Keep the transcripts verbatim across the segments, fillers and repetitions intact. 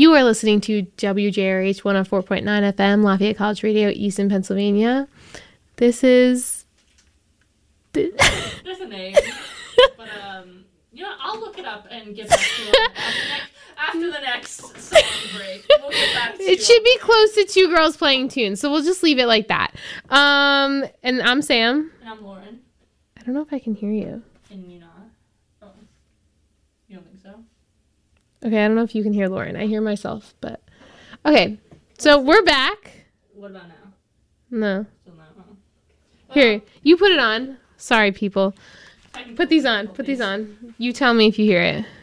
You are listening to W J R H one oh four point nine F M, Lafayette College Radio, Easton, Pennsylvania. This is... There's a name. But, um, you know, I'll look it up and get back to you after the next song break. We'll get back to It you. should be close to two girls playing tunes, so we'll just leave it like that. Um, and I'm Sam. And I'm Lauren. I don't know if I can hear you. And you're not? Oh. You don't think so? Okay, I don't know if you can hear Lauren. I hear myself, but... Okay, so we're back. What about now? No. Still not, huh? Here, you put it on. Sorry, people. Technical Put these on. Put these on. You tell me if you hear it.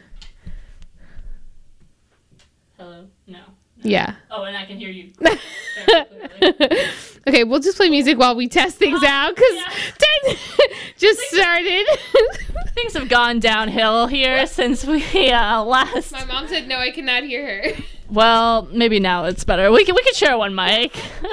Hello? No. No. Yeah. Oh, and I can hear you very clearly. Okay, we'll just play music while we test things out, because yeah. just started. Things have gone downhill here since we uh, last... My mom said, no, I cannot hear her. Well, maybe now it's better. We can we can share one mic.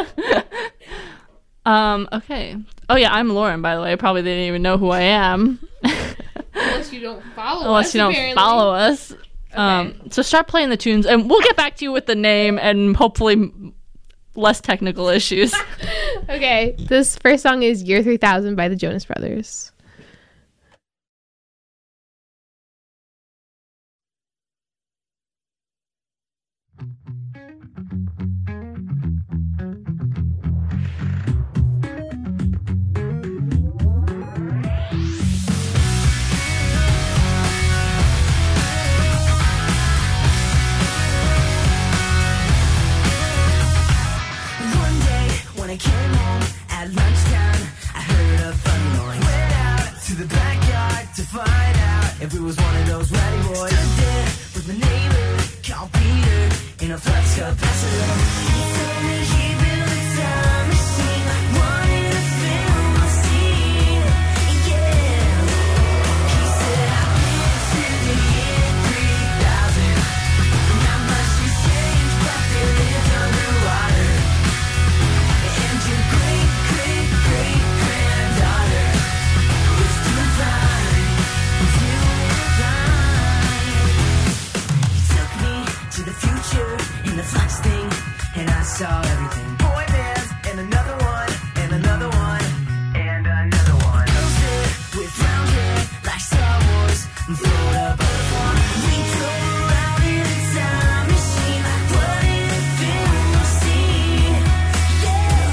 um. Okay. Oh yeah, I'm Lauren. By the way, probably they didn't even know who I am. Unless you don't follow Unless us. you don't apparently. follow us. Um. So start playing the tunes, and we'll get back to you with the name and hopefully less technical issues. Okay, this first song is Year three thousand by the Jonas Brothers. I came home at lunchtime, I heard a funny noise. Went out to the backyard to find out if it was one of those rowdy boys. Stood there with my neighbor, called Peter, in a flux capacitor. He told me he built a time machine, wanted to film my scene. Yeah. He said I've been to the year three thousand. Not much has changed, but they lived underwater. Your great, great, great granddaughter is doing fine, doing fine. He took me to the future in the flex thing, and I saw everything. Boy bands, and another one, and another one, and another one. Girls there with brown hair, like Star Wars, and float up on the floor. We drove around in a time machine, what in a film scene. Yeah.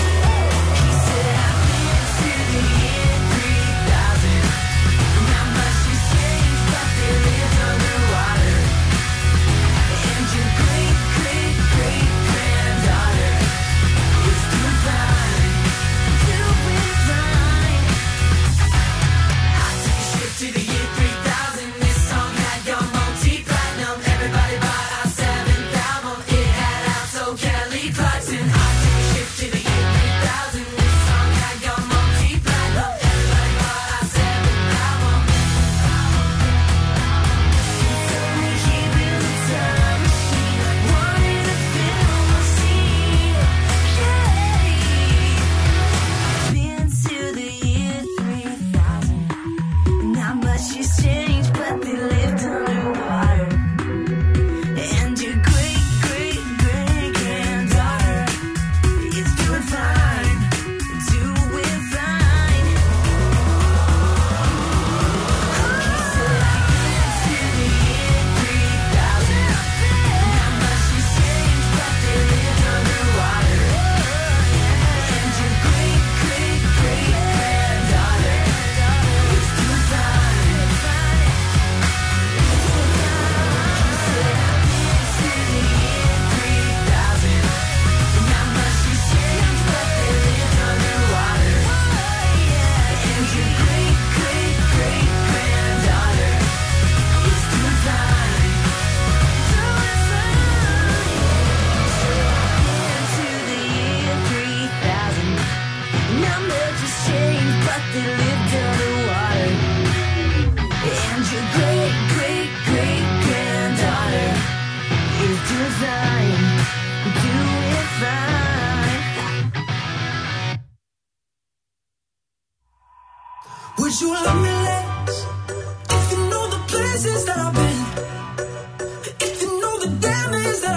Would you love me less if you know the places that I've been? If you know the damage that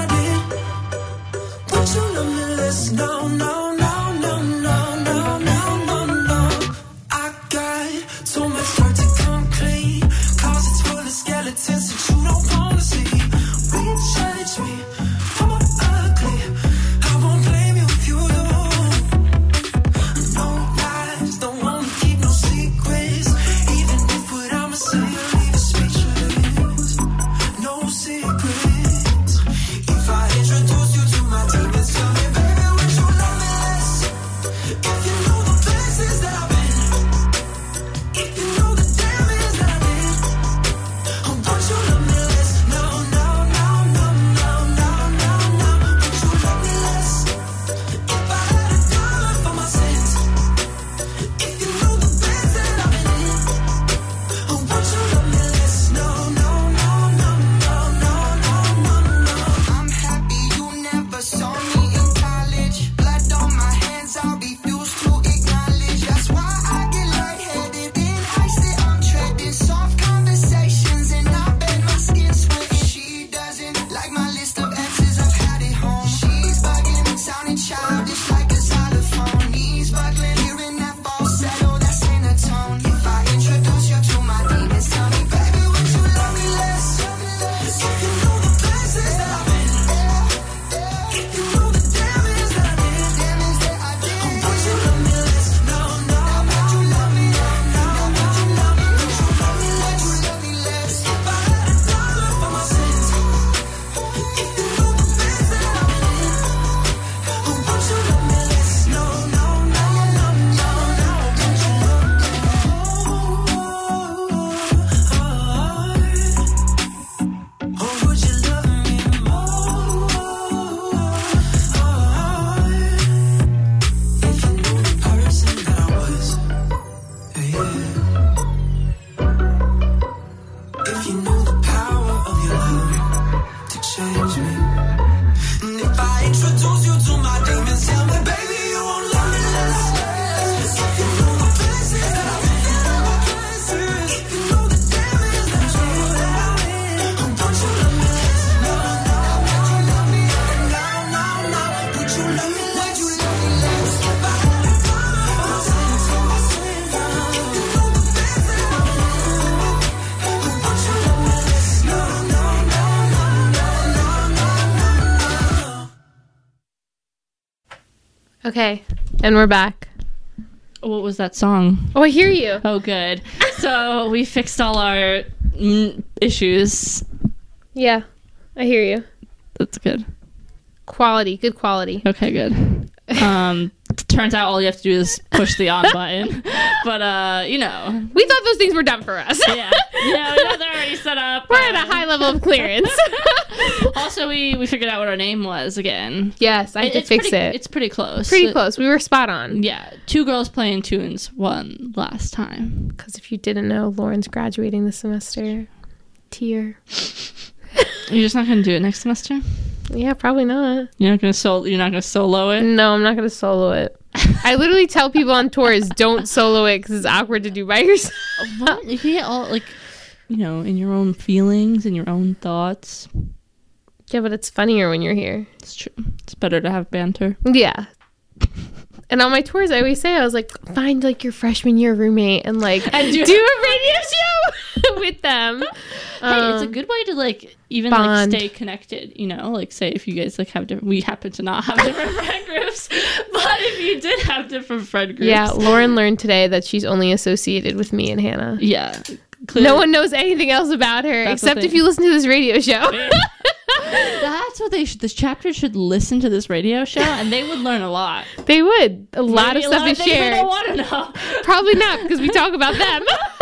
Okay, and we're back. What was that song? Oh, I hear you. Oh, good. So we fixed all our mm, issues. Yeah, I hear you. That's good. Quality, good quality. Okay, good. Um, turns out all you have to do is push the on button. But, uh, you know. We thought those things were done for us. Yeah. Yeah, we know they're already set up. We're at a high level of clearance. Also, we, we figured out what our name was again. Yes, I had to It's fix pretty, it. It's pretty close. Pretty It- close. We were spot on. Yeah. Two girls playing tunes won last time. Because if you didn't know, Lauren's graduating this semester. Tier. You're just not going to do it next semester? Yeah, probably not. You're not going to sol- You're not going to solo it? No, I'm not going to solo it. I literally tell people on tours, don't solo it because it's awkward to do by yourself. What? You can get all, like, you know, in your own feelings and your own thoughts. Yeah, but it's funnier when you're here. It's true. It's better to have banter. Yeah. And on my tours, I always say, I was like, find like your freshman year roommate and like And do- do a radio show with them. Hey, it's a Um, good way to like even bond. like stay connected, you know, like say if you guys like have different, we happen to not have different friend groups, but if you did have different friend groups, Yeah, Lauren learned today that she's only associated with me and Hannah. yeah, clearly, No one knows anything else about her That's the except if thing. you listen to this radio show. that's what they should. This chapter should listen to this radio show, and they would learn a lot. They would. A lot Maybe of a stuff lot is things they shared. don't want to know. Probably not because we talk about them.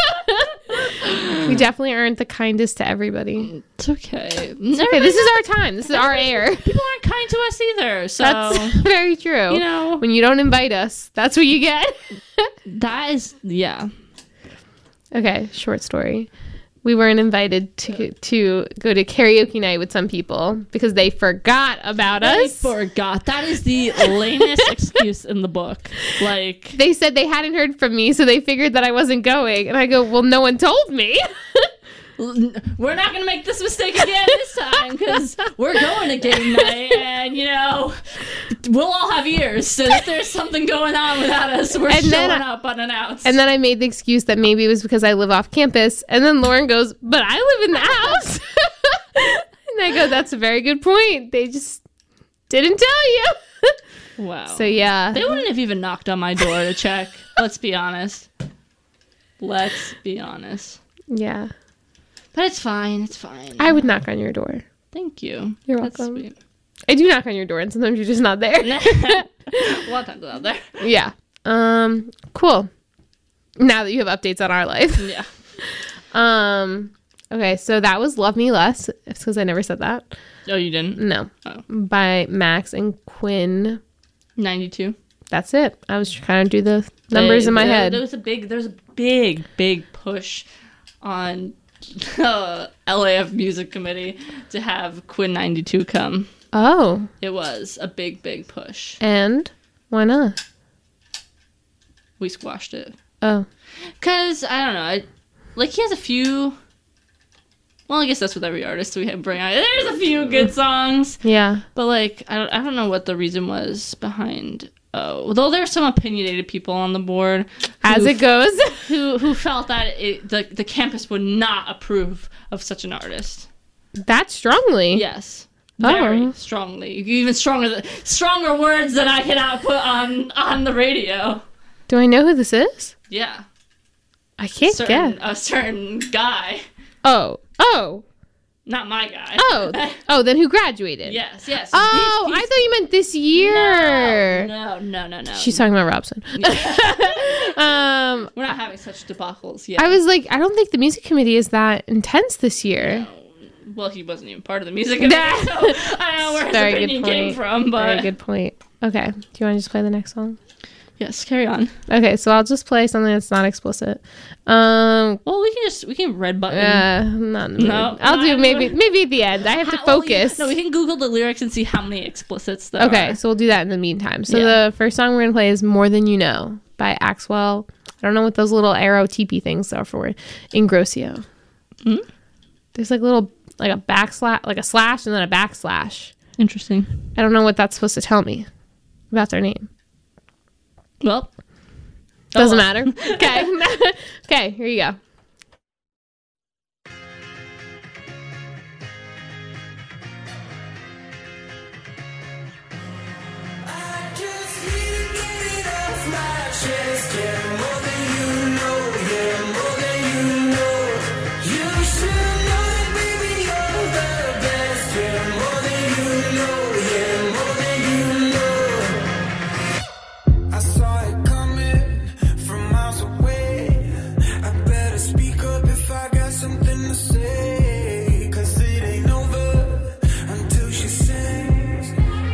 We definitely aren't the kindest to everybody. It's okay. Okay, this is our time. This is our air. People aren't kind to us either. So That's very true. you know When you don't invite us, that's what you get. that is yeah. Okay, short story. We weren't invited to to go to karaoke night with some people because they forgot about I us. forgot. That is the lamest excuse in the book. Like, They said they hadn't heard from me, so they figured that I wasn't going. And I go, well, no one told me. we're not gonna make this mistake again this time because we're going to game night, and you know we'll all have ears. So if there's something going on without us, we're And showing then I- up unannounced. And then I made the excuse that maybe it was because I live off campus. And then Lauren goes, but I live in the house. And I go, that's a very good point. They just didn't tell you. wow. So yeah. They wouldn't have even knocked on my door to check. Let's be honest. Let's be honest. Yeah. But it's fine. It's fine. I would knock on your door. Thank you. You're That's welcome. sweet. I do knock on your door, and sometimes you're just not there. One time out there. Yeah. Um. Cool. Now that you have updates on our life. Yeah. Um. Okay. So that was "Love Me Less." It's because I never said that. Oh, you didn't? No. Oh. By Max and Quinn. ninety-two. That's it. I was trying to do the numbers They- in my there- head. There was a big, there's a big, big push on the L A F Music Committee to have Quinn ninety-two come. Oh. It was a big, big push. And why not? We squashed it. Oh. Cause I don't know, I, like he has a few. Well, I guess that's with every artist we have bring out. There's a few good songs, Yeah. but like I don't, I don't know what the reason was behind. Oh, though there's some opinionated people on the board, As who it goes. who who felt that it, the the campus would not approve of such an artist. That strongly. Yes, very Oh. strongly, even stronger than, stronger words than I cannot put on on the radio. Do I know who this is? Yeah, I can't certain, guess. a certain guy, Oh. Oh. not my guy. Oh. Oh, then who graduated? yes, yes. Oh, He's- I he's- thought you meant this year. No, no, no, no. She's talking about Robson. um, We're not having such debacles yet. I was like, I don't think the music committee is that intense this year. Well, he wasn't even part of the music committee, so I don't know where his Very good opinion came point. from, but Very good point. Okay. Do you want to just play the next song? yes, carry on. Okay, so I'll just play something that's not explicit. Um, Well, we can just we can red button. uh, not in the mood. No, I'll not do in the maybe mood. maybe at the end. I have to How- well, yeah, focus. no, we can Google the lyrics and see how many explicits there Okay, are. so we'll do that in the meantime. So Yeah. the first song we're gonna play is "More Than You Know" by Axwell. I don't know what those little arrow teepee things are for. Ingrossio. Hmm? There's like little like a backslash, like a slash, and then a backslash. Interesting. I don't know what that's supposed to tell me about their name. Well, Doesn't oh, matter. Okay. Okay, here you go. I just need to say, 'cause it ain't over until she sings.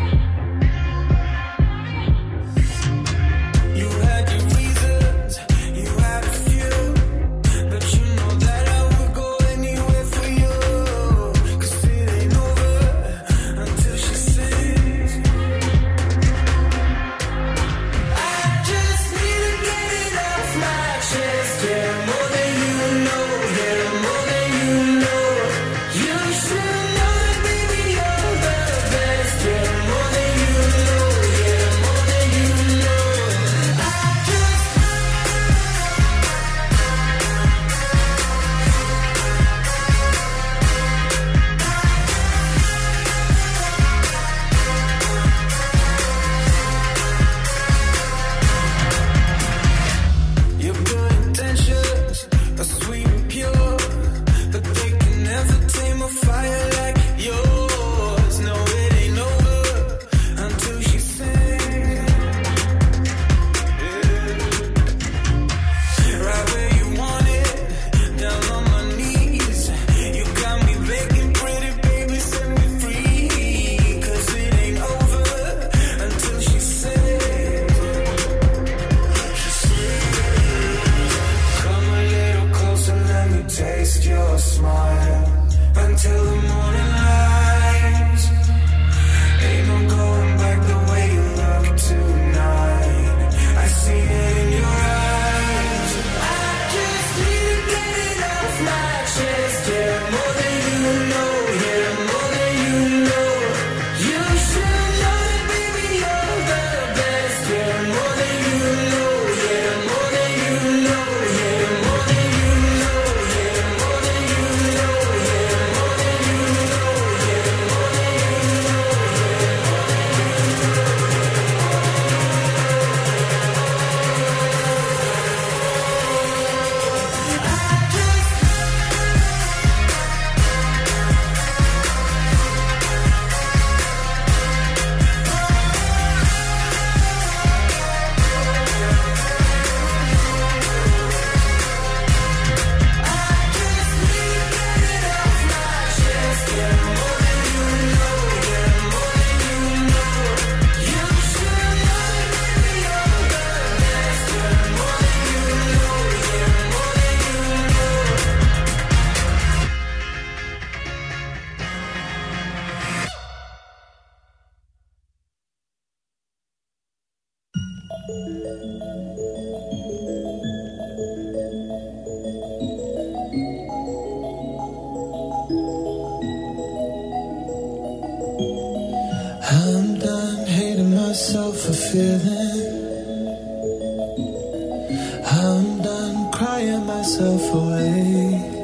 You had your reasons, you had a few, but you know that I would go anywhere for you, 'cause it ain't over until she sings. I just need to get it off my chest, yeah, more than you know, yeah, more than you know. You should know that, baby, you're the best, yeah, more than you know, yeah, more than you know. I just Your good intentions are sweet and pure, but they can never tame a fire like yours. No, it ain't over until she sings. Yeah. Right where you want it, down on my knees. You got me begging, pretty baby, set me free, 'cause it ain't over until she sings. Come a little closer, let me taste your smile until the morning light. Ain't no going back the way you look tonight. I see it in your eyes. I just need to get it off my chest, yeah, more than you know, yeah, more than you know. You should know that, baby, you're the best, yeah, more than you know, yeah, more than you know, yeah, more than you know, yeah, more than you know, yeah, more than you know, yeah, more than you know, I'm done hating myself for feeling. I'm done crying myself away.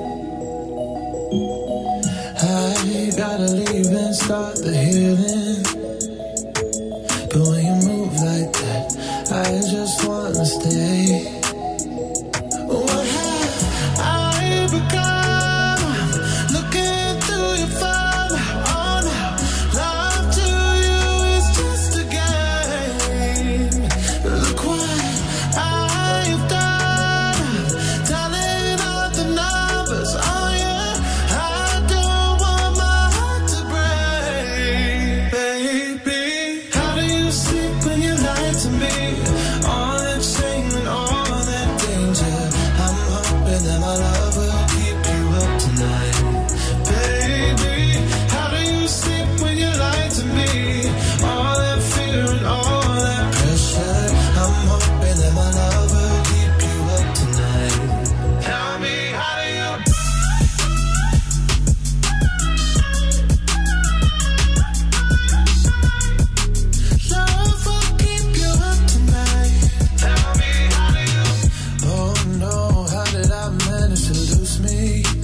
I gotta leave and start the healing. But when you move like that, I just wanna stay. What have I become? I'm looking through your phone. Oh no, love to you is just a game. Look what I've done. Tallying up the numbers. Oh yeah, I don't want my heart to break, baby. How do you sleep when you lie to me? All that shame and all that danger. I'm hoping that my love will keep you up tonight, baby. How do you sleep when you lie to me? All that fear and all that pressure. I'm hoping that my love will keep you up tonight. Tell me, how do you? Love will keep you up tonight. Tell me, how do you? Oh no, how did I manage to lose me?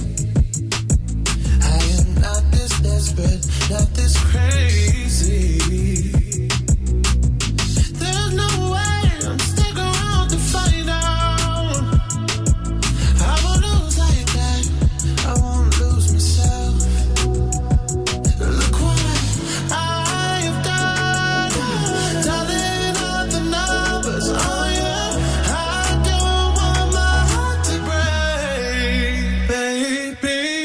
I am not this desperate, not this crazy. There's no way I'm stuck around to find out. I won't lose like that. I won't lose myself. Look what I have done. Tallying up the numbers. Oh yeah, I don't want my heart to break, baby.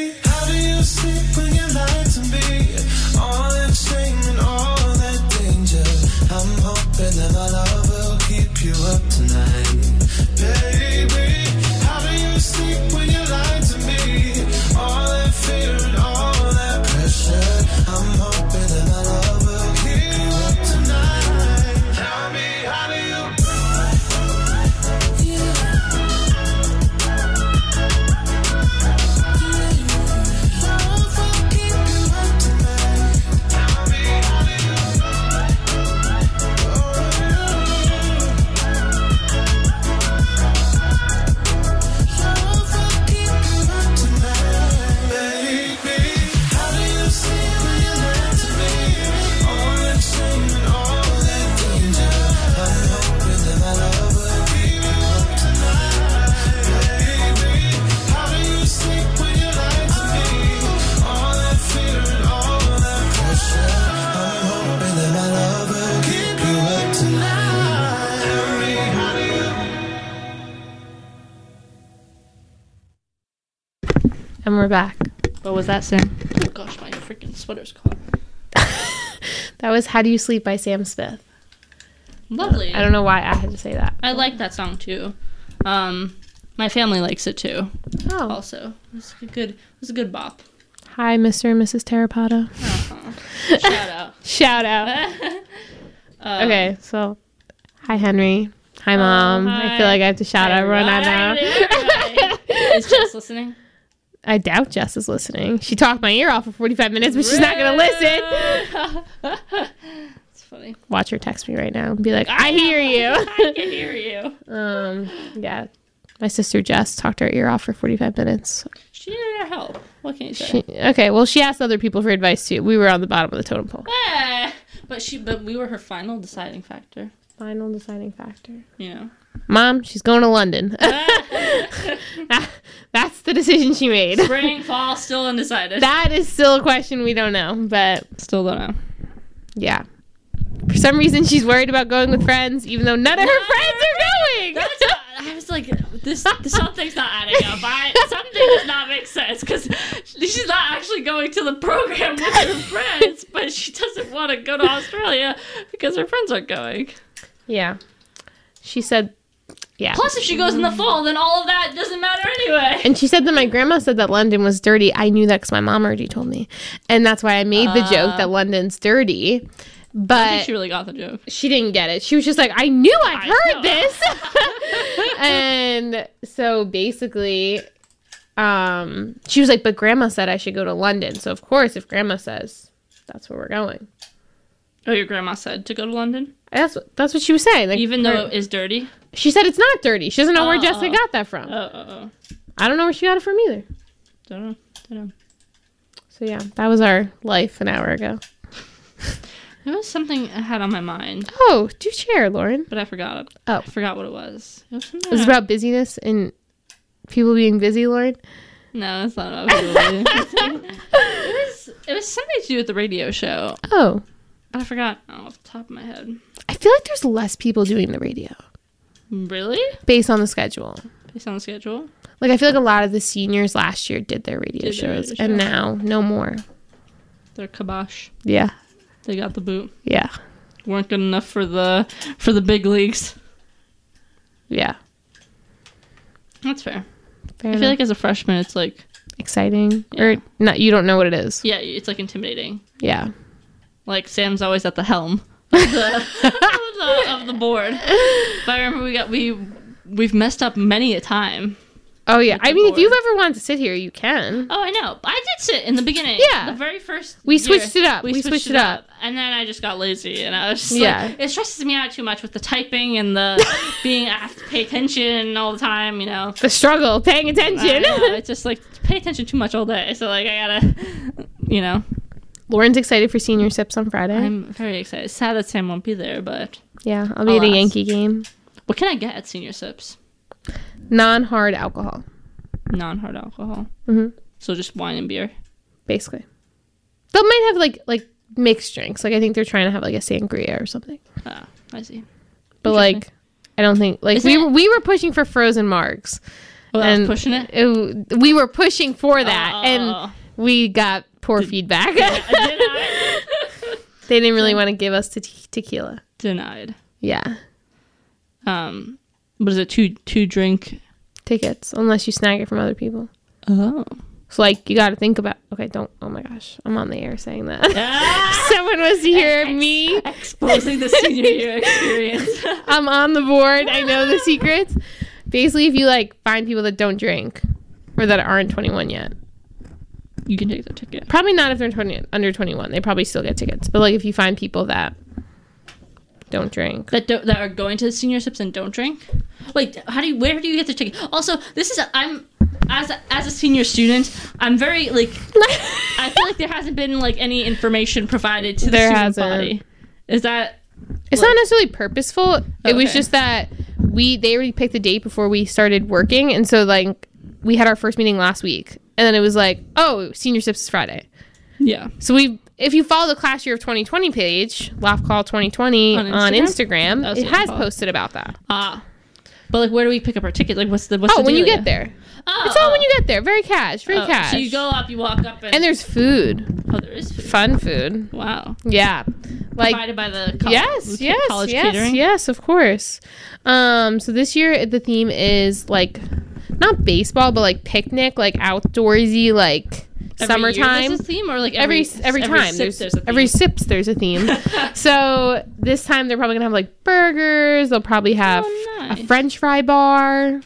And we're back. What was that, Sam? Oh gosh, my freaking sweater's caught. That was How Do You Sleep by Sam Smith. Lovely. I don't know why I had to say that. I like that song too. Um, my family likes it too. Oh. Also, it was a good, it was a good bop. Hi, Mister and Missus Terrapotta. Uh-huh. Shout out. Shout out. Um, Okay, so hi, Henry. Hi, Mom. hi. I feel like I have to shout out everyone I know. Everybody. Is Jess listening? I doubt Jess is listening. She talked my ear off for forty-five minutes, but she's not going to listen. It's funny. Watch her text me right now and be like, I hear you. I can hear you. Um, yeah. My sister Jess talked her ear off for forty-five minutes. She needed our help. What can you say? She, okay, well, she asked other people for advice too. We were on the bottom of the totem pole. Eh, but she, but we were her final deciding factor. Final deciding factor. You know. Mom, she's going to London. That- that's the decision she made. Spring, fall, still undecided. That is still a question we don't know, but Still don't know. yeah. For some reason, she's worried about going with friends, even though none of her No. friends are going. That's not, I was like, this, this something's not adding up. I, something does not make sense because she's not actually going to the program with her friends, but she doesn't want to go to Australia because her friends aren't going. Yeah. She said, yeah. Plus, if she goes in the fall, then all of that doesn't matter anyway. And she said that my grandma said that London was dirty. I knew that because my mom already told me. And that's why I made the joke that London's dirty. I think But she really got the joke. she didn't get it. She was just like, I knew I've I heard this. And so basically, um, she was like, but grandma said I should go to London. So of course, if grandma says, that's where we're going. Oh, your grandma said to go to London? That's what, that's what she was saying. Like, Even though her- it is dirty? she said it's not dirty. She doesn't know where Oh, Jessica oh. got that from. Oh, oh, oh. I don't know where she got it from either. Don't know. Don't know. So yeah, that was our life an hour ago. There was something I had on my mind, Oh, do share, Lauren. but I forgot it. Oh. I forgot what it was. It was something It was I- about busyness and people being busy, Lauren. No, it's not about really. it was it was something to do with the radio show, Oh, but I forgot off the top of my head. I feel like there's less people doing the radio Really? based on the schedule. Based on the schedule? Like, I feel like a lot of the seniors last year did their radio Did their shows, radio and show. now no more. They're kibosh. Yeah, They got the boot. yeah, Weren't good enough for the for the big leagues. yeah. That's fair. Fair I feel enough. like as a freshman, it's like Exciting, Yeah. or not? You don't know what it is. yeah, it's like intimidating. Yeah. Like Sam's always at the helm of the, of the, of the board. But I remember we got we we've messed up many a time. Oh yeah. With the I mean, if board. you've ever wanted to sit here, you can. Oh, I know. I did sit in the beginning. Yeah. The very first We year, switched it up. We, We switched, switched it it up. And then I just got lazy. And I was just Yeah. like, it stresses me out too much with the typing and the being, I have to pay attention all the time, you know. The struggle, paying I attention. know, it's just like, pay attention too much all day. So, like, I gotta, you know. Lauren's excited for senior sips on Friday. I'm very excited. Sad that Sam won't be there, but yeah, I'll be at a Alas. Yankee game. what can I get at Senior Sips? Non-hard alcohol, Non-hard alcohol. Mhm. So just wine and beer. basically. They might have like like mixed drinks. Like I think they're trying to have like a sangria or something. Ah, I see. But Interesting. like, I don't think like Isn't we it- were, we were pushing for frozen margs. Oh, I and was pushing it? it- we were pushing for that, Oh. and we got poor feedback. Denied. They didn't really want to give us te- tequila. Denied. Yeah, Um, what is it? Two two drink. tickets unless you snag it from other people. Oh. So like you got to think about. Okay, don't. Oh my gosh, I'm on the air saying that. Ah! Someone was to hear me. Exposing the senior year experience. I'm on the board. I know the secrets. Basically, if you like find people that don't drink or that aren't twenty-one yet, You can take the ticket. probably not if they're twenty under twenty-one. They probably still get tickets. But like if you find people that don't drink, That don't, that are going to the Senior Sips and don't drink. Wait, how do you? Where do you get the ticket? Also, this is a, I'm as a, as a senior student. I'm very like. I feel like there hasn't been like any information provided to the There student hasn't. body. Is that it's not necessarily purposeful. It was Okay. just that we they already picked the date before we started working, and so like we had our first meeting last week, and then it was like, oh, Senior Sips is Friday. yeah? So we, if you follow the class year of twenty twenty page, Laugh Call twenty twenty On on Instagram? Instagram, That was it what I has thought. posted about that. Ah, But like, where do we pick up our ticket? Like, what's the what's Oh, the when you dealio? get there. Oh, It's all oh. when you get there. Very cash. Very Oh, cash. So you go up, you walk up, and, and there's food. oh, there is food. Fun food. Wow. Yeah. Like Provided by the college, yes, yes, college yes, catering. yes, of course. Um, so this year the theme is like not baseball, but like picnic, like outdoorsy, like Every year summertime. there's a theme, or like every every every time sip there's, there's a theme? every sips there's a theme. So this time they're probably gonna have like burgers. They'll probably have Oh, nice. a French fry bar.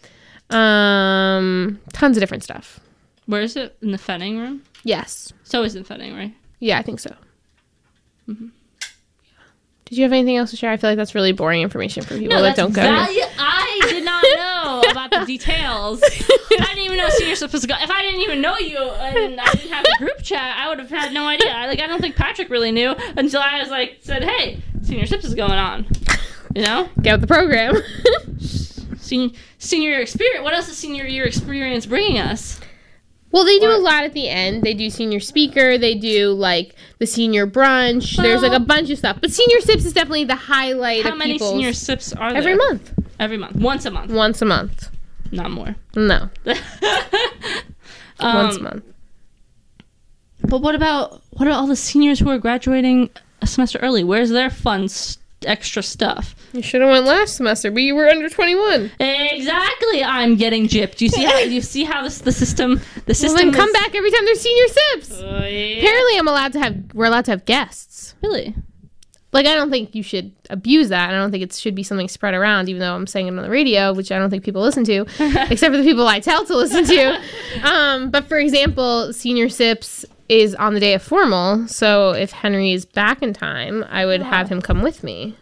Um, tons of different stuff. Where is it? In the Fenning room? Yes. So is in Fenning, right? Yeah, I think so. Mm-hmm. Did you have anything else to share? I feel like that's really boring information for people that that's don't go. value- I did not know about the details. I didn't even know senior sip was go. If I didn't even know you and I didn't have a group chat, I would have had no idea. I, like I don't think Patrick really knew until I was like said, "Hey, senior sips is going on." You know, Get with the program. senior senior year experience. What else is senior year experience bringing us? Well, they do Or- a lot at the end. They do senior speaker. They do like the senior brunch. There's like a Well- bunch of stuff. But senior sips is definitely the highlight How of many people's senior sips are there? every month. Every month, once a month, Once a month. not more. No, um, once a month. But what about what about all the seniors who are graduating a semester early? Where's their fun s- extra stuff? You should have went last semester, but you were under twenty-one. Exactly. I'm getting gypped. Do you see how you see how this the system the Well, system then come is- back every time there's senior sips. Oh, yeah. Apparently, I'm allowed to have. We're allowed to have guests. Really? Like, I don't think you should abuse that. I don't think it should be something spread around, even though I'm saying it on the radio, which I don't think people listen to, except for the people I tell to listen to. Um, but for example, Senior Sips is on the day of formal. So if Henry is back in time, I would have him come with me.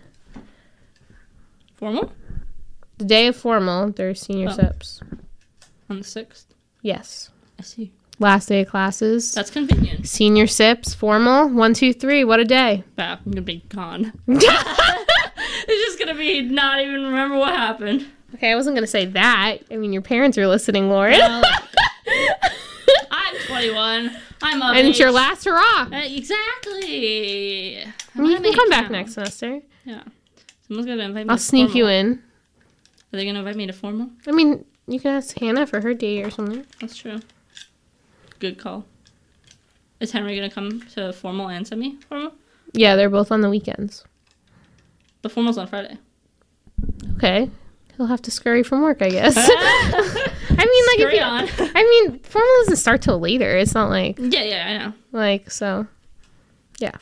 Formal The day of formal, there's Senior Oh. Sips. on the sixth. Yes. I see. Last day of classes. That's convenient. Senior Sips, formal, one, two, three. What a day. Bah, I'm gonna be gone. It's just gonna be not even remember what happened. Okay, I wasn't going to say that. I mean, your parents are listening, Lauren. Well, I'm twenty-one. I'm of and it's your age. last hurrah. Uh, exactly. I mean, you can come back next semester. Yeah. Someone's gonna invite me. I'll to sneak formal. you in. Are they gonna invite me to formal? I mean, you can ask Hannah for her date or something. That's true. Good call. Is Henry gonna come to formal and semi formal? Yeah, they're both on the weekends. The formal's on Friday. Okay. He'll have to scurry from work, I guess. I mean, like, Scurry if you, on. I mean, formal doesn't start till later. It's not like, Yeah, yeah, I know. like, so, yeah,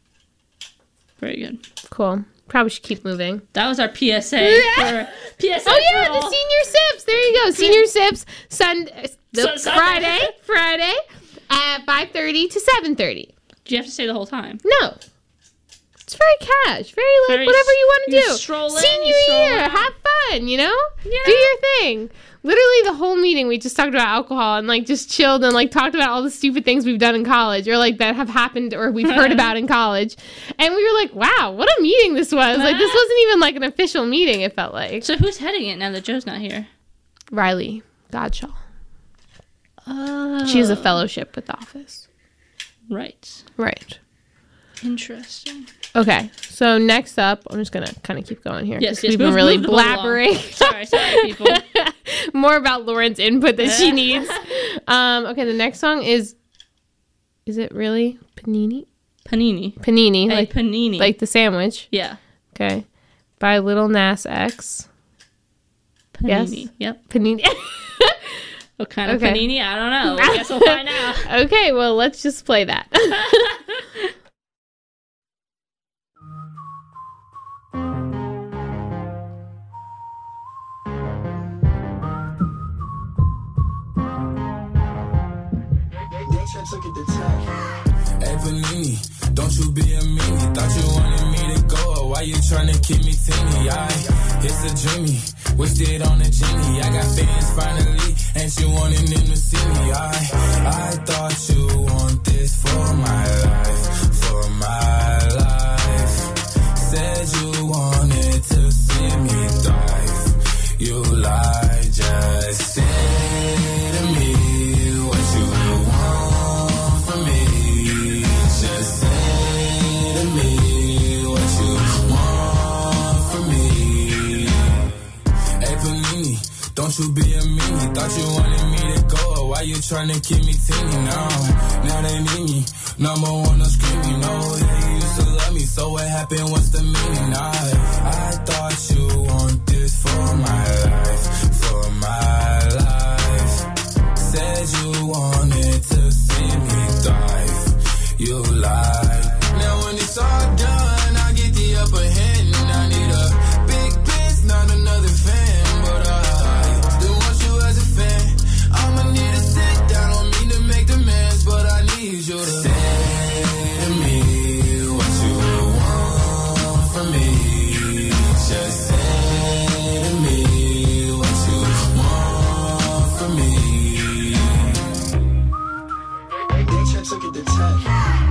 Very good. cool. Probably should keep moving. That was our P S A for P S A. Oh, yeah, for the all- senior sips. There you go. Senior sips, sun, the Sun- Sunday. Friday, Friday at five thirty to seven thirty. Do you have to say the whole time? No. It's very cash. Very, like, Very whatever you want to you do. stroll in, Senior you stroll year. out. Have fun, you know? Yeah. Do your thing. Literally the whole meeting, we just talked about alcohol and, like, just chilled and, like, talked about all the stupid things we've done in college or, like, that have happened or we've heard about in college. And we were like, wow, what a meeting this was. Like, this wasn't even, like, an official meeting, it felt like. So who's heading it now that Joe's not here? Riley Godshaw. Oh. She has a fellowship with the office. Right. Right. Interesting. Okay, so next up, I'm just gonna kind of keep going here. Yes, 'cause yes, we've been move- really move the ball along. blabbering. Sorry, sorry, people. More about Lauren's input that she needs. Um, okay, the next song is, is it really Panini? Panini. Panini, Hey, like panini. like the sandwich. yeah. Okay, by Lil Nas X. Panini. Yes. Yep. Panini. What kind of Okay. panini? I don't know. I guess we'll find out. Okay, well let's just play that. Hey Panini, don't you be a meanie. Thought you wanted me to go, why you tryna keep me teeny? I, it's a dreamy, wished it on a genie. I got fans finally, and she wanted them to see me. I, I thought you want this for my life, for my life. Said you wanted to see me thrive. You lied, just say to me what you want from me. Just say to me what you want from me. Hey tryna keep me teeny now. Now they need me, number one, no screaming. No, yeah, you used to love me, so what happened? What's the meaning? I, I thought you want this for my life, for my life. Said you wanted to see me thrive, you lied. Now when it's all done, I get the upper hand. I need a big bitch, not another fan, but I still want you as a fan. I'ma need to sit down, don't mean to make demands, but I need you to say to me what you want from me. Just say to me what you want from me. They check, look at the tech.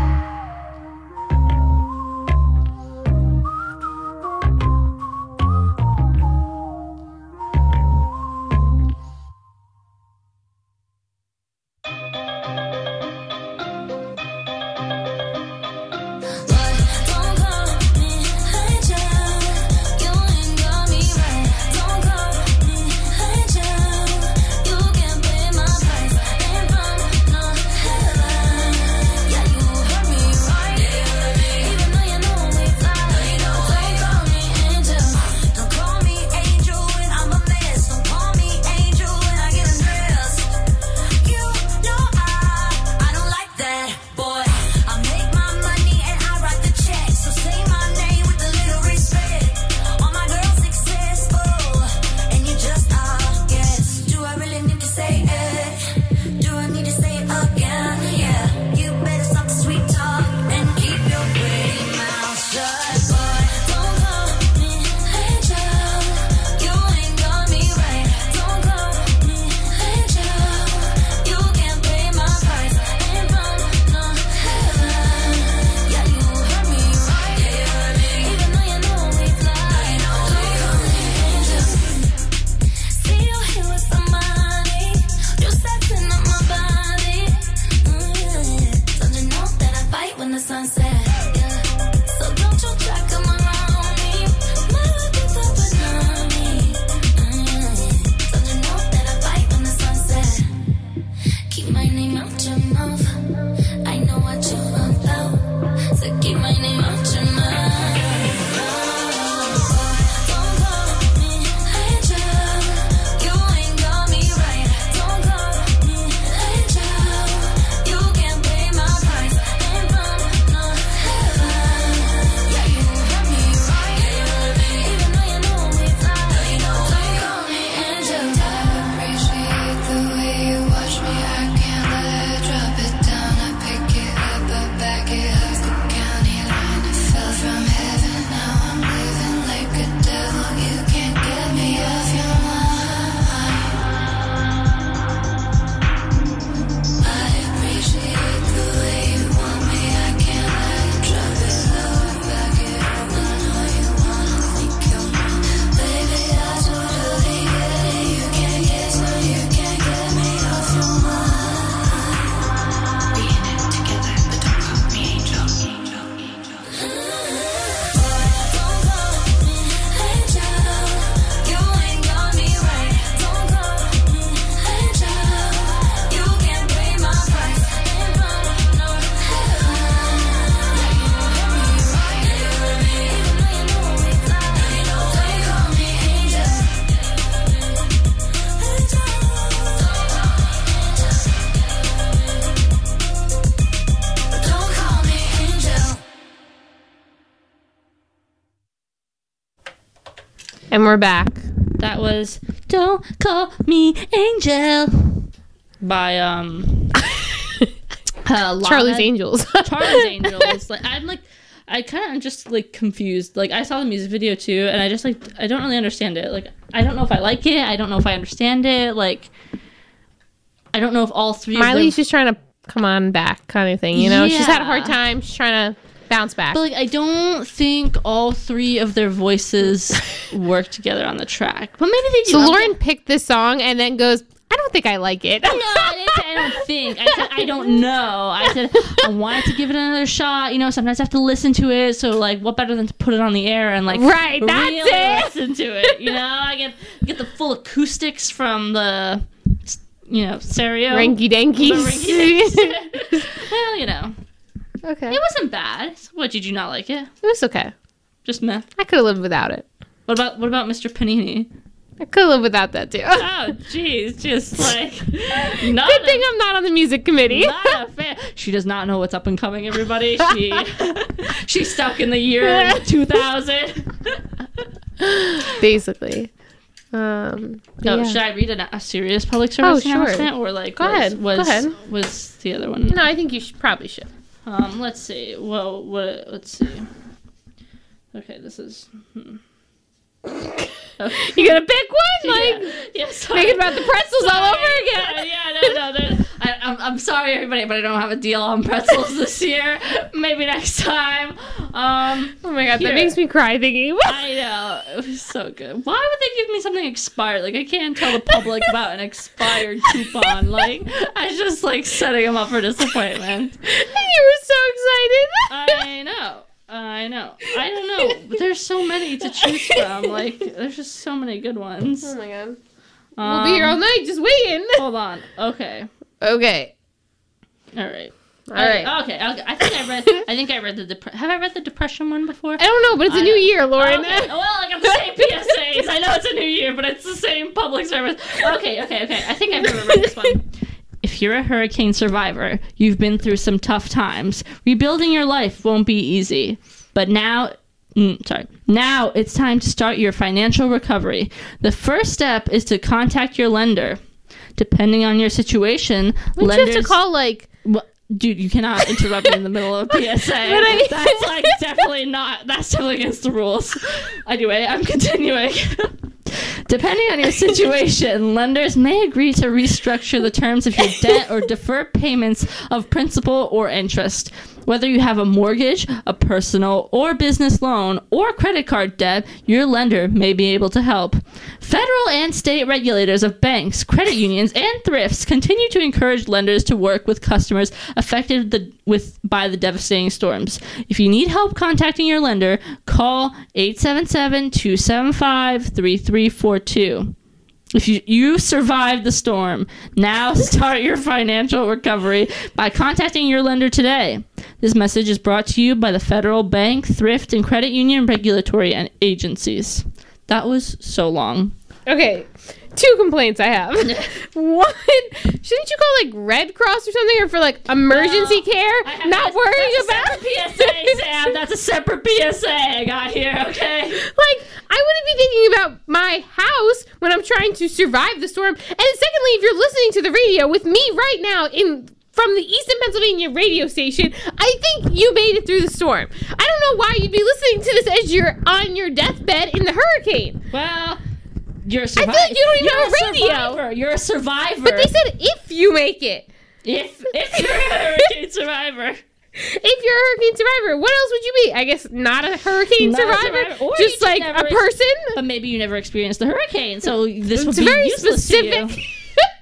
And we're back. That was Don't Call Me Angel by um uh, Lana. Charlie's Angels. Charlie's Angels. Like I'm like I kind of just like confused. Like I saw the music video too, and I just like I don't really understand it. Like I don't know if I like it. I don't know if I understand it. Like I don't know if all three. Miley's of them... just trying to come on back, kind of thing. You know, yeah. she's had a hard time. She's trying to bounce back. But like I don't think all three of their voices work together on the track. But maybe they do. So Lauren picked this song and then goes, I don't think I like it. No, I didn't say I don't think. I said I don't know. I said I wanted to give it another shot. You know, sometimes I have to listen to it. So like, what better than to put it on the air and like right, that's really it. listen to it? You know, I get get the full acoustics from the you know, stereo. Ranky The dankies. rinky-dinks. Well, you know, Okay. it wasn't bad. What, did you not like it? It was okay. Just meh. I could have lived without it. What about what about Mister Panini? I could have lived without that too. Oh, jeez, just like not Good a, thing I'm not on the music committee. not a fan. She does not know what's up and coming. Everybody, she she's stuck in the year two thousand. Basically. Um, No, yeah. should I read a, a serious public service Oh, sure. announcement or like Go was, ahead, Was, go ahead. was the other one? No, I think you should, probably should. Um, let's see. Well, what? Let's see. Okay, this is. Hmm. You gonna pick one? Like, yeah, yeah, make sorry. it about the pretzels all over Sorry. again. Yeah, no, no. they're- I, I'm, I'm sorry, everybody, but I don't have a deal on pretzels this year. Maybe next time. Um, Oh my god, Here. that makes me cry thinking. I know. It was so good. Why would they give me something expired? Like, I can't tell the public about an expired coupon. Like, I was just, like, setting them up for disappointment. You were so excited. I know. I know. I don't know. But there's so many to choose from. Like, there's just so many good ones. Oh my god. Um, We'll be here all night just waiting. Hold on. Okay. Okay. All right. All right. I, okay. I, I think I read. I think I read the. Dep- Have I read the depression one before? I don't know, but it's a I new know. year, Lauren. Okay. Well, I got the same P S As. I know it's a new year, but it's the same public service. Okay. Okay. Okay. I think I've never read this one. If you're a hurricane survivor, you've been through some tough times. Rebuilding your life won't be easy. But now, mm, sorry, now it's time to start your financial recovery. The first step is to contact your lender. Depending on your situation, Don't lenders... you have to call, like... Well, dude, you cannot interrupt me in the middle of a P S A. But I- That's like definitely not. That's definitely against the rules. Anyway, I'm continuing. Depending on your situation, lenders may agree to restructure the terms of your debt or defer payments of principal or interest. Whether you have a mortgage, a personal or business loan, or credit card debt, your lender may be able to help. Federal and state regulators of banks, credit unions, and thrifts continue to encourage lenders to work with customers affected the, with by the devastating storms. If you need help contacting your lender, call eight seven seven, two seven five, three three four two. If you, you survived the storm, now start your financial recovery by contacting your lender today. This message is brought to you by the Federal Bank, Thrift, and Credit Union regulatory and agencies. That was so long. Okay, two complaints I have. One, shouldn't you call, like, Red Cross or something, or for, like, emergency No, care? I have- Not that's- worrying that's a about... separate P S A, Sam. That's a separate P S A I got here, okay? Like, I wouldn't be thinking about my house when I'm trying to survive the storm. And secondly, if you're listening to the radio with me right now in from the Easton, Pennsylvania radio station, I think you made it through the storm. I don't know why you'd be listening to this as you're on your deathbed in the hurricane. Well, you're a I survivor. feel like you don't even You're have a radio. Survivor. You're a survivor. But they said if you make it. if if you're a hurricane survivor. If you're a hurricane survivor, what else would you be? I guess not a hurricane Not a survivor, survivor. Or you just just like never a ex- person. But maybe you never experienced the hurricane, so this would It's be very useless specific. to you.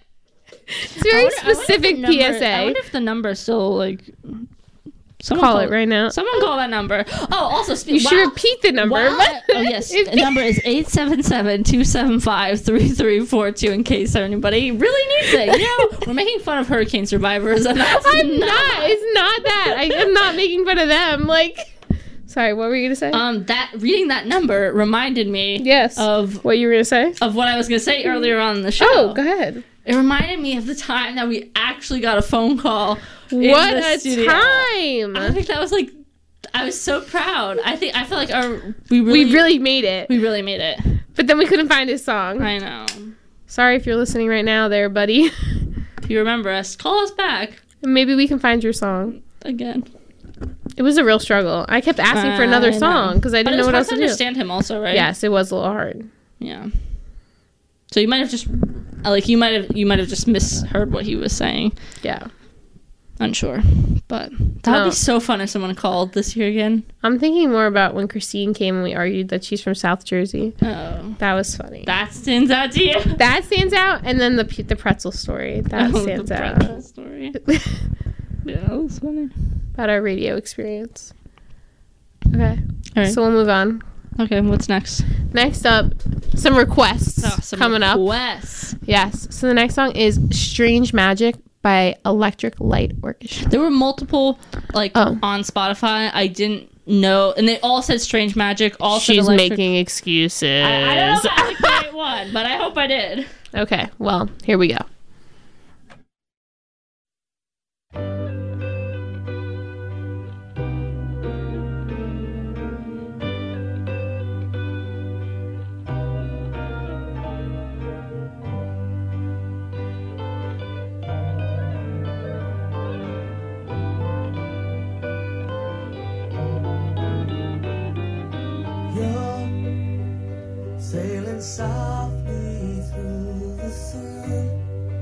It's a very I wonder- I wonder if the specific number- P S A. I wonder if the number still like. Someone Call it right now. Someone call that number. Oh, also You speak. should repeat the number. Wow. Oh yes, If- the number is eight seven seven, two seven five, three three four two in case anybody really needs it. You know, we're making fun of hurricane survivors, and that's I'm not. It's not that. I am not making fun of them. Like, sorry, what were you gonna say? Um, that reading that number reminded me. yes. Of what you were gonna say? of what I was gonna say earlier on in the show. Oh, go ahead. It reminded me of the time that we actually got a phone call. in What the a studio. time! I think that was like, I was so proud. I think I feel like our we really we really made it, we really made it. but then we couldn't find his song. I know. Sorry if you're listening right now, there, buddy. If you remember us, call us back Maybe we can find your song. again. It was a real struggle. I kept asking for another I know. song because I But didn't it know was what hard else to to do. understand him also, right? Yes, it was a little hard. Yeah. So you might have just like you might have you might have just misheard what he was saying. Yeah. Unsure. But that would No. be so fun if someone called this year again. I'm thinking more about when Christine came and we argued that she's from South Jersey. Oh. That was funny. That stands out to you. That stands out, and then the p- the pretzel story that Oh, stands the out pretzel story. Yeah, that was funny. about our radio experience. Okay, All right. so we'll move on. Okay, what's next? Next up, some requests Oh, some coming up. requests. Yes. So the next song is Strange Magic by Electric Light Orchestra. There were multiple, like, Oh. on Spotify. I didn't know. And they all said Strange Magic. All said She's Electric. making excuses. I, I don't know if I picked the right one, but I hope I did. Okay, well, here we go. You're sailing softly through the sun.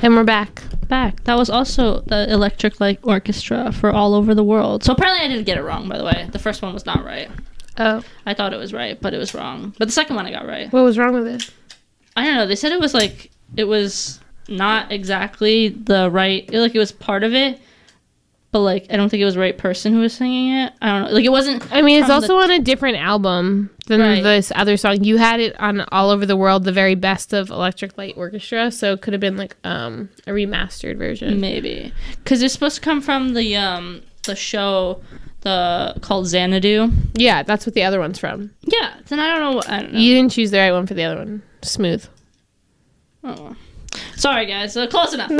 And we're back. Back. That was also the Electric Light Orchestra for All Over the World. So apparently I didn't get it wrong, by the way. The first one was not right. Oh. I thought it was right, but it was wrong. But the second one I got right. What was wrong with it? I don't know. They said it was like, it was not exactly the right, like it was part of it, but like I don't think it was the right person who was singing it. I don't know. Like it wasn't. I mean, it's from also the- on a different album than Right. this other song. You had it on All Over the World, the very best of Electric Light Orchestra, so it could have been like um, a remastered version. Maybe. Because it's supposed to come from the um the show the called Xanadu. Yeah, that's what the other one's from. Yeah. Then I don't know. What, I don't know. You didn't choose the right one for the other one. Smooth. Oh. Sorry, guys. Uh, close enough.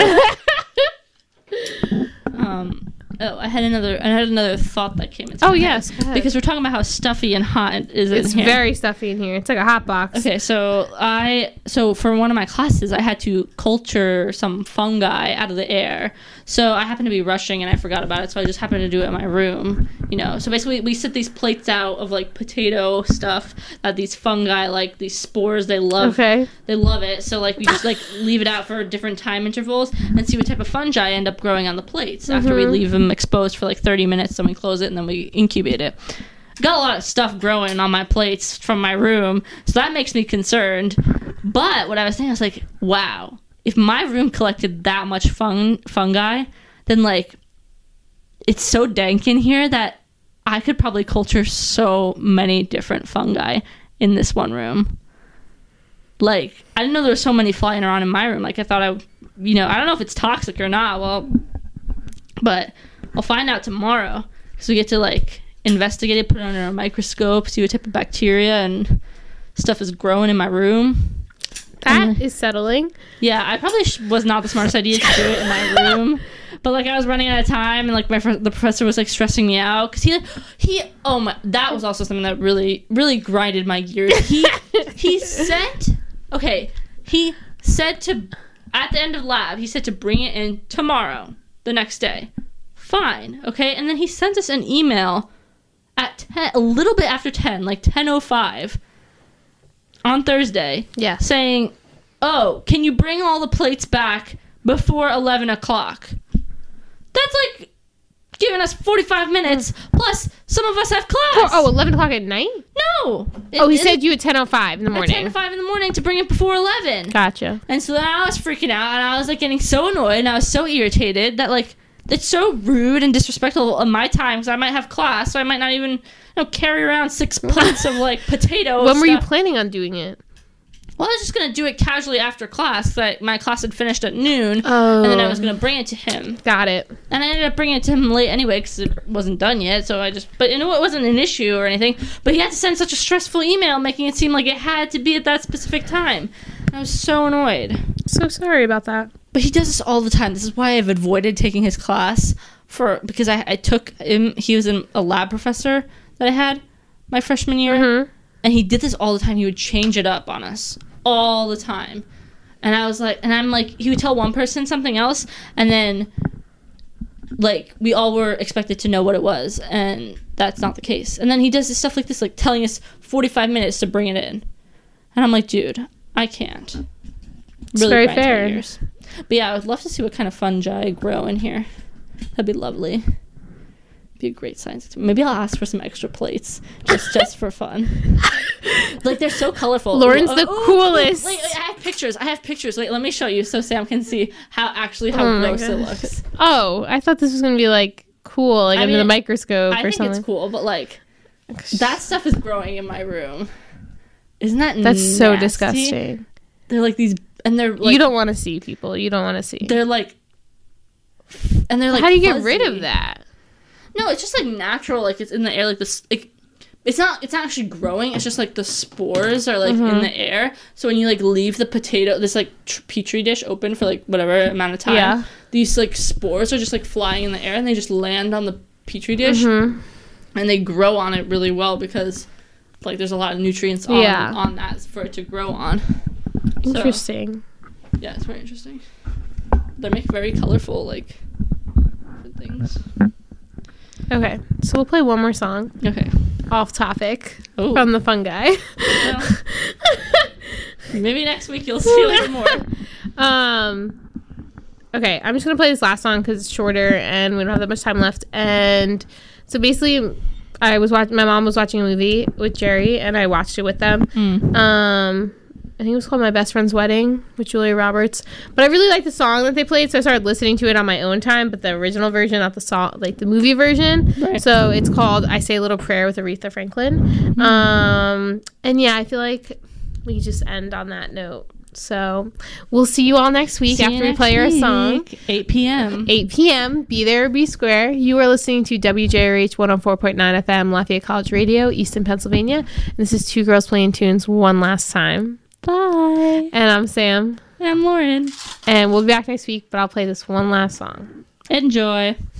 um. Oh, I had another. I had another thought that came into. Oh my head. yes, go ahead. Because we're talking about how stuffy and hot it is It's in here. very stuffy in here. It's like a hot box. Okay, so I so for one of my classes, I had to culture some fungi out of the air. So I happened to be rushing and I forgot about it. So I just happened to do it in my room. You know, so basically we set these plates out of like potato stuff that these fungi, like these spores, they love. Okay. They love it. So like we just like leave it out for different time intervals and see what type of fungi end up growing on the plates after we leave them exposed for like thirty minutes. Then we close it and then we incubate it. Got a lot of stuff growing on my plates from my room, so that makes me concerned. But what I was saying, I was like, wow, if my room collected that much fun- fungi, then like it's so dank in here that I could probably culture so many different fungi in this one room. Like, I didn't know there were so many flying around in my room. Like, I thought I, you know, I don't know if it's toxic or not. Well, but I'll find out tomorrow because we get to like investigate it, put it under a microscope, see what type of bacteria and stuff is growing in my room. That And- is settling. Yeah, I probably sh- was not the smartest idea to do it in my room, but like I was running out of time, and like my fr- the professor was like stressing me out because he he oh my that was also something that really really grinded my gears. He he sent okay he said to at the end of lab he said to bring it in tomorrow, the next day. Fine, okay, and then he sent us an email at ten, a little bit after ten, like ten oh five on Thursday. Yeah. Saying, oh, can you bring all the plates back before eleven o'clock? That's like giving us forty-five minutes, plus some of us have Oh, class. oh, eleven o'clock at night? No. Oh, he It- said you at ten oh five in the at morning. ten to five in the morning to bring it before eleven. Gotcha. And so then I was freaking out, and I was like getting so annoyed, and I was so irritated that like it's so rude and disrespectful of my time because I might have class, so I might not even you know carry around six plates of like potato. When were you stuff. planning on doing it? Well, I was just gonna do it casually after class. That my class had finished at noon, Oh. and then I was gonna bring it to him. Got it. And I ended up bringing it to him late anyway because it wasn't done yet. So I just, but you know, it wasn't an issue or anything. But he had to send such a stressful email, making it seem like it had to be at that specific time. I was so annoyed. So sorry about that. But he does this all the time. This is why I've avoided taking his class for because I, I took him. He was in a lab professor that I had my freshman year, Mhm. and he did this all the time. He would change it up on us all the time, and I was like, and I'm like, he would tell one person something else, and then like we all were expected to know what it was, and that's not the case. And then he does this stuff like this, like telling us forty-five minutes to bring it in, and I'm like, dude, I can't. It's very grinds my fair. gears. But yeah, I would love to see what kind of fungi grow in here. That'd be lovely. Be a great science experiment. Maybe I'll ask for some extra plates just just for fun. Like they're so colorful. Lauren's Ooh, the ooh, coolest. Wait, wait, I have pictures. I have pictures. Wait, let me show you so Sam can see how actually how Oh my gross it gosh. looks. Oh, I thought this was gonna be like cool, like I under mean, the microscope I or think something. it's cool, but like that stuff is growing in my room. Isn't that That's so nasty? disgusting. They're like these, and they're like you don't want to see people. You don't want to see. they're like, and they're like. How do you get rid fuzzy. of that? No, it's just like natural, like it's in the air, like this. Like, it's not. It's not actually growing. It's just like the spores are like Mm-hmm. in the air. So when you like leave the potato, this like tr- petri dish open for like whatever amount of time, Yeah. these like spores are just like flying in the air, and they just land on the petri dish, Mm-hmm. and they grow on it really well because like there's a lot of nutrients on Yeah. on that for it to grow on. So, Interesting. yeah, it's very interesting. They make very colorful like things. Okay, so we'll play one more song Okay. off topic Oh. from the fungi. Well, maybe next week you'll see a little more. um, okay, I'm just gonna play this last song because it's shorter and we don't have that much time left. And so basically, I was watching. My mom was watching a movie with Jerry, and I watched it with them. Mm. Um, I think it was called My Best Friend's Wedding with Julia Roberts. But I really liked the song that they played, so I started listening to it on my own time. But the original version, not the song, like the movie version. Right. So it's called "I Say a Little Prayer" with Aretha Franklin. Mm. Um, and yeah, I feel like we just end on that note. So we'll see you all next week See you after we next play our week. song. eight p.m. eight p.m. Be there or be square. You are listening to W J R H one oh four point nine F M, Lafayette College Radio, Easton, Pennsylvania. And this is Two Girls Playing Tunes one last time. Bye. And I'm Sam. And I'm Lauren. And we'll be back next week, but I'll play this one last song. Enjoy.